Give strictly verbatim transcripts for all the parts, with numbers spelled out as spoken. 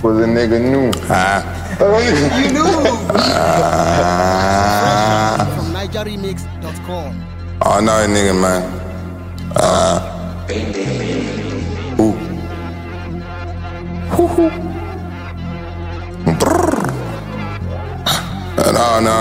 Was a nigga new. Ah. You knew. Ah. From Niger Remix dot com. Oh no, nigga, man. Ah. Ooh. Hoo-hoo. No, no.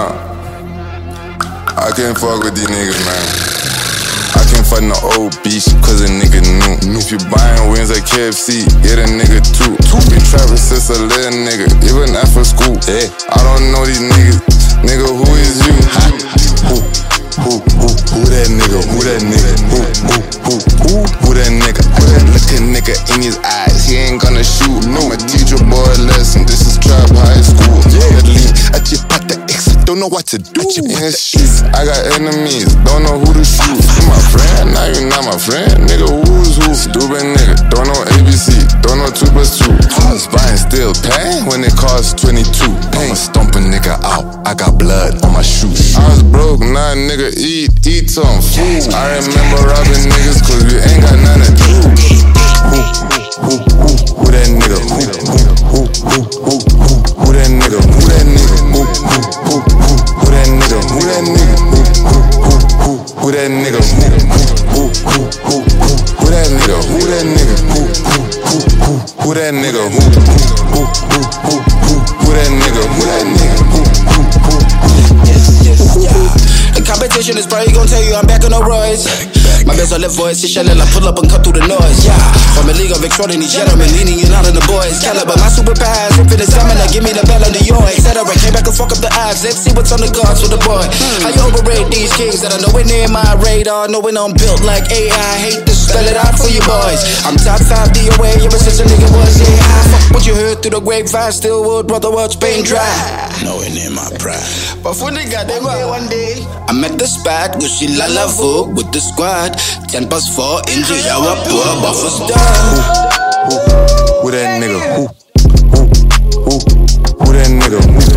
I can't fuck with these niggas, man. I can't fuck no old bitch, cause a nigga new. If you buying wings at K F C, get a nigga too. Been trapping since a little nigga, even after school. Yeah. I don't know these niggas. Nigga, who is you? Who? Who? Who? Who that nigga? Who that nigga? Who? Who? Who? Who? Who that nigga? Look a nigga in his eyes, he ain't gonna shoot. No, I teach your boy a lesson, this is trap high school. I just pop the X, don't know what to do. In the streets, I got enemies, don't know who to shoot. You my friend, now you not my friend. Nigga, who's who? Stupid nigga, don't know A B C, don't know two plus two. I was buying still paying when it cost twenty-two. I'ma stomp a nigga out, I got blood on my shoes. I was broke, now a nigga eat, eat some food. I remember robbing niggas cause we ain't got nothing to do. Who, who, who, who that nigga? Who, who, who, who, who, who, who that nigga? Who that nigga? Who, who, who, who, who that nigga? Who that nigga? Who, who, who, who, who that nigga? Who, who, who, who, who, who that nigga? Who that nigga? Who, who, who, who, who that nigga? Who, who, who, who, who, who, who that nigga? Who that nigga? Who, who, who, who? Yes, yes, yeah. The competition is probably gonna tell you I'm back on the rise. My best on left voice is shelling, I pull up and cut through the noise, yeah. From a league of extraordinary gentlemen, leaning you out on the boys. Caliber, my superpowers, infinite stamina, give me the bell on the yo, et cetera. Came back and fuck up the odds, let's see what's on the cards for the boy. How you overrate these kings that I know ain't near my radar, knowing I'm built like A I. Hate to spell it out for you boys. I'm top five D O A, ever since a nigga was A I. Fuck what you heard through the grapevine, still wood, brother, watch pain dry. Knowing in my pride. But for the goddamn day, one day, I met the spot, go she la la vogue with the squad. Ten past four, injury, our poor buffers done. Who, who, who that nigga? Who, who, who, who that nigga? Who?